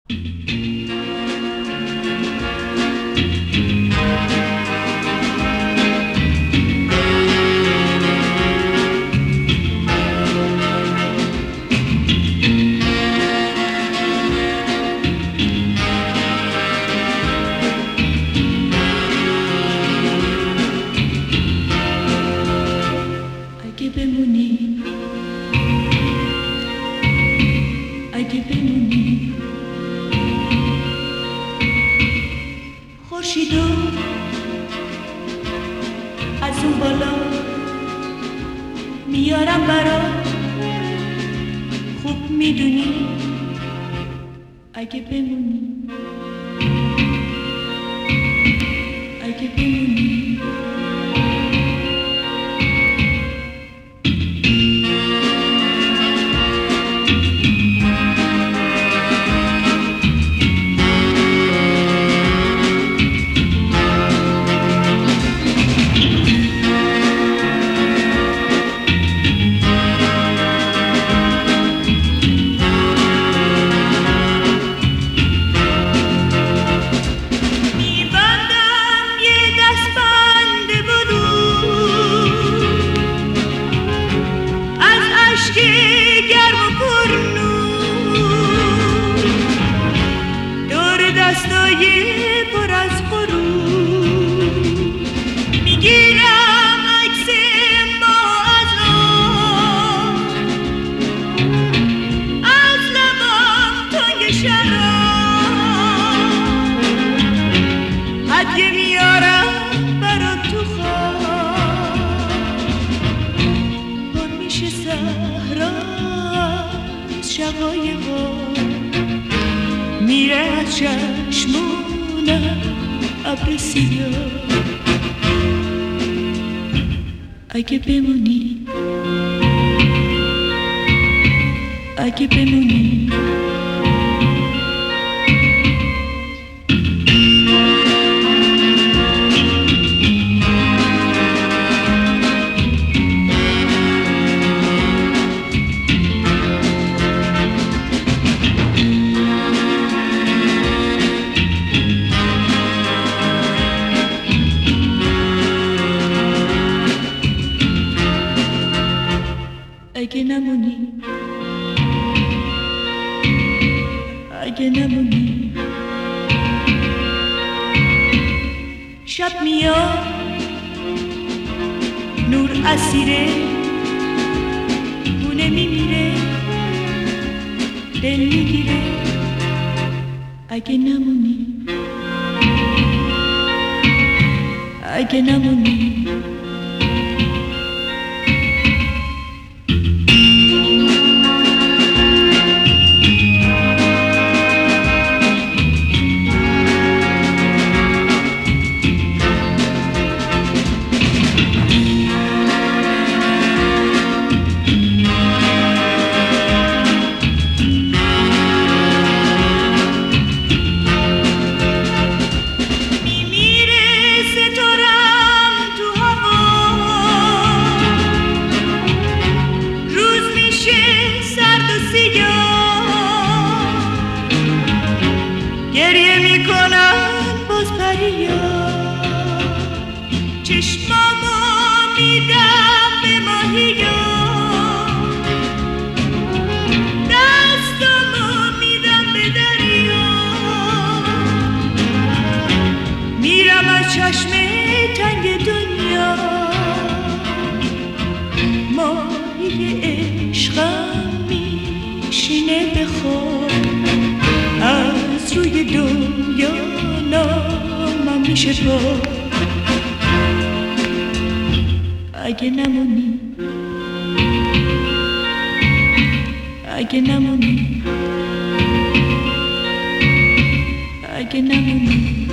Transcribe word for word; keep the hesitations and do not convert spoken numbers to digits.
اگه بمونی، اگه بمونی، خورشیدو از اون بالا میارم برات، خوب میدونی اگه بمونی، اگه بمونی. دستای پر از غرور میگیرم عکس ما از آن، از لبام تنگ شراب، هدیه میارم برات تو خواب، پر میشه صحرا از شقایقا، میره از چشمونم ابر سیاه. اگه بمونی، اگه بمونی، اگه نمونی، اگه نمونی، شب میاد نور اسیره، خونه میمیره دل میگیره. اگه نمونی، اگه نمونی، گریه میکنن باز پریا، چشمامو میدم به ماهیا، دستامو میدم به دریا، میرم از چشم تنگ دنیا، ماهی عشقم میشینه به خواب، از روی دنیا نامم میشه با. اگه نمونی، اگه نمونی، اگه نمونی.